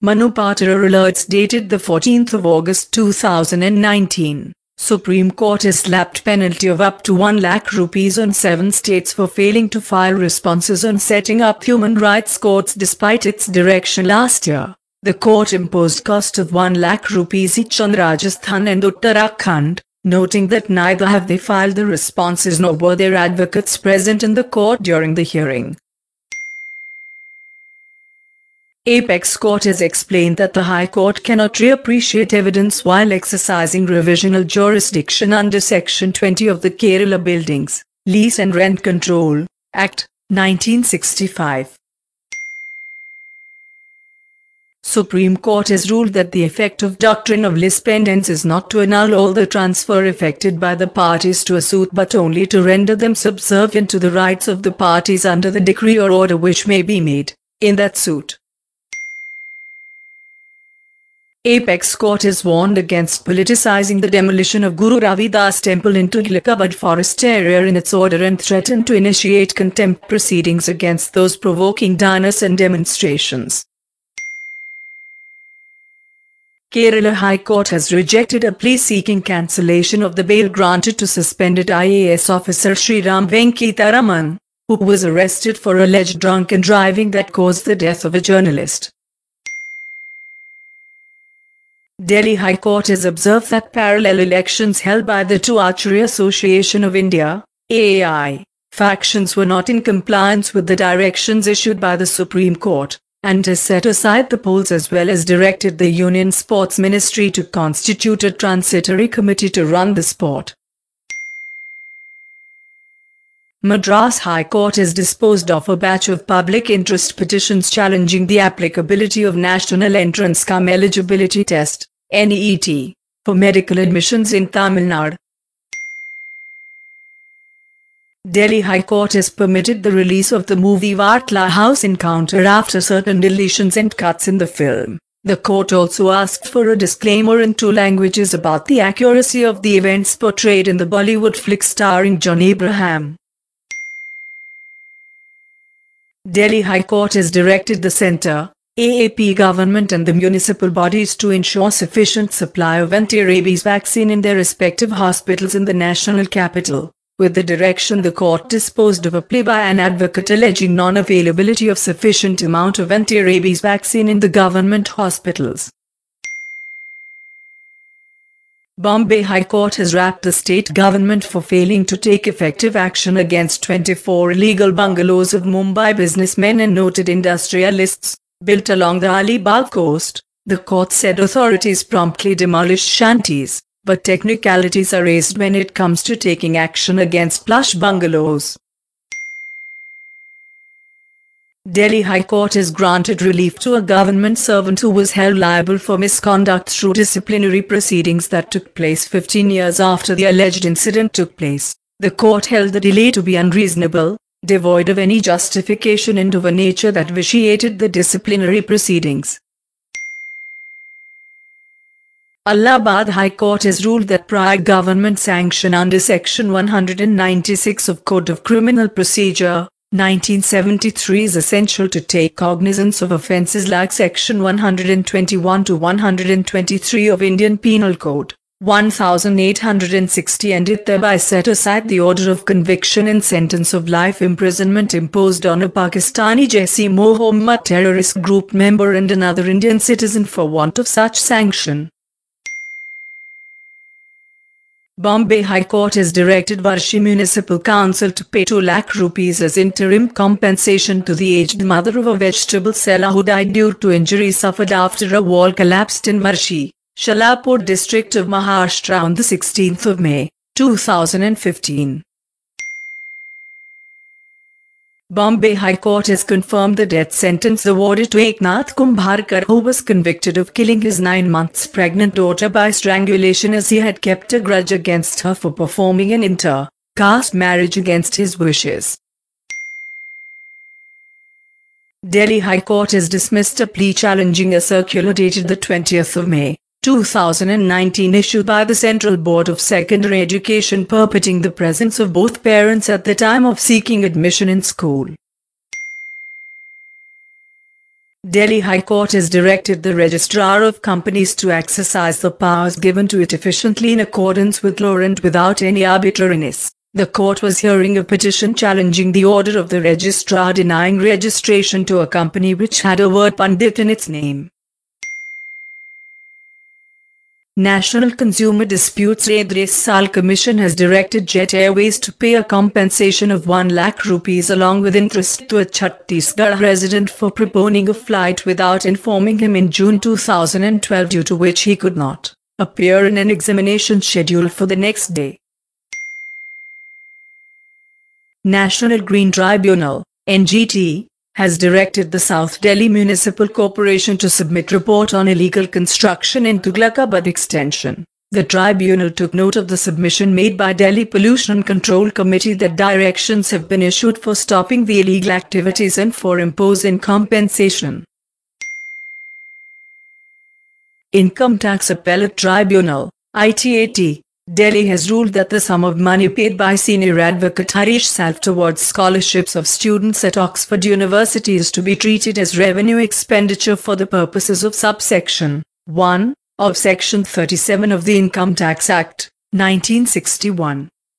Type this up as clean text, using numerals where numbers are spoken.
Manupatra alerts dated the 14th of August 2019. Supreme Court has slapped penalty of up to 1 lakh rupees on 7 states for failing to file responses on setting up human rights courts despite its direction last year. The court imposed cost of 1 lakh rupees each on Rajasthan and Uttarakhand, noting that neither have they filed the responses nor were their advocates present in the court during the hearing. Apex Court has explained that the High Court cannot reappreciate evidence while exercising revisional jurisdiction under Section 20 of the Kerala Buildings, Lease and Rent Control Act, 1965. Supreme Court has ruled that the effect of doctrine of lis pendens is not to annul all the transfer effected by the parties to a suit but only to render them subservient to the rights of the parties under the decree or order which may be made in that suit. Apex Court has warned against politicizing the demolition of Guru Ravidas Temple in Tughlakabad forest area in its order and threatened to initiate contempt proceedings against those provoking diners and demonstrations. Kerala High Court has rejected a plea seeking cancellation of the bail granted to suspended IAS officer Sriram Venkataraman, who was arrested for alleged drunken driving that caused the death of a journalist. Delhi High Court has observed that parallel elections held by the Two Archery Association of India (AAI) factions were not in compliance with the directions issued by the Supreme Court, and has set aside the polls as well as directed the Union Sports Ministry to constitute a transitory committee to run the sport. Madras High Court has disposed of a batch of public interest petitions challenging the applicability of National Entrance Cum Eligibility Test (NEET) for medical admissions in Tamil Nadu. Delhi High Court has permitted the release of the movie Vatla House Encounter after certain deletions and cuts in the film. The court also asked for a disclaimer in 2 languages about the accuracy of the events portrayed in the Bollywood flick starring John Abraham. Delhi High Court has directed the centre, AAP government and the municipal bodies to ensure sufficient supply of anti-rabies vaccine in their respective hospitals in the national capital. With the direction, the court disposed of a plea by an advocate alleging non-availability of sufficient amount of anti-rabies vaccine in the government hospitals. Bombay High Court has rapped the state government for failing to take effective action against 24 illegal bungalows of Mumbai businessmen and noted industrialists, built along the Alibag coast. The court said authorities promptly demolished shanties, but technicalities are raised when it comes to taking action against plush bungalows. Delhi High Court has granted relief to a government servant who was held liable for misconduct through disciplinary proceedings that took place 15 years after the alleged incident took place. The court held the delay to be unreasonable, devoid of any justification and of a nature that vitiated the disciplinary proceedings. Allahabad High Court has ruled that prior government sanction under Section 196 of Code of Criminal Procedure, 1973 is essential to take cognizance of offences like Section 121 to 123 of Indian Penal Code, 1860, and it thereby set aside the order of conviction and sentence of life imprisonment imposed on a Pakistani Jaish-e-Mohammed terrorist group member and another Indian citizen for want of such sanction. Bombay High Court has directed Varshi Municipal Council to pay 2 lakh rupees as interim compensation to the aged mother of a vegetable seller who died due to injuries suffered after a wall collapsed in Varshi, Shalapur district of Maharashtra on the 16th of May, 2015. Bombay High Court has confirmed the death sentence awarded to Eknath Kumbharkar, who was convicted of killing his 9 months pregnant daughter by strangulation as he had kept a grudge against her for performing an inter-caste marriage against his wishes. Delhi High Court has dismissed a plea challenging a circular dated the 20th of May, 2019 issued by the Central Board of Secondary Education purporting the presence of both parents at the time of seeking admission in school. Delhi High Court has directed the Registrar of Companies to exercise the powers given to it efficiently in accordance with law and without any arbitrariness. The court was hearing a petition challenging the order of the registrar denying registration to a company which had a word Pandit in its name. National Consumer Disputes Redressal Commission has directed Jet Airways to pay a compensation of 1 lakh rupees along with interest to a Chhattisgarh resident for preponing a flight without informing him in June 2012, due to which he could not appear in an examination scheduled for the next day. National Green Tribunal (NGT) has directed the South Delhi Municipal Corporation to submit report on illegal construction in Tughlakabad extension. The tribunal took note of the submission made by Delhi Pollution Control Committee that directions have been issued for stopping the illegal activities and for imposing compensation. Income Tax Appellate Tribunal (ITAT) Delhi has ruled that the sum of money paid by senior advocate Harish Salve towards scholarships of students at Oxford University is to be treated as revenue expenditure for the purposes of subsection 1 of Section 37 of the Income Tax Act, 1961.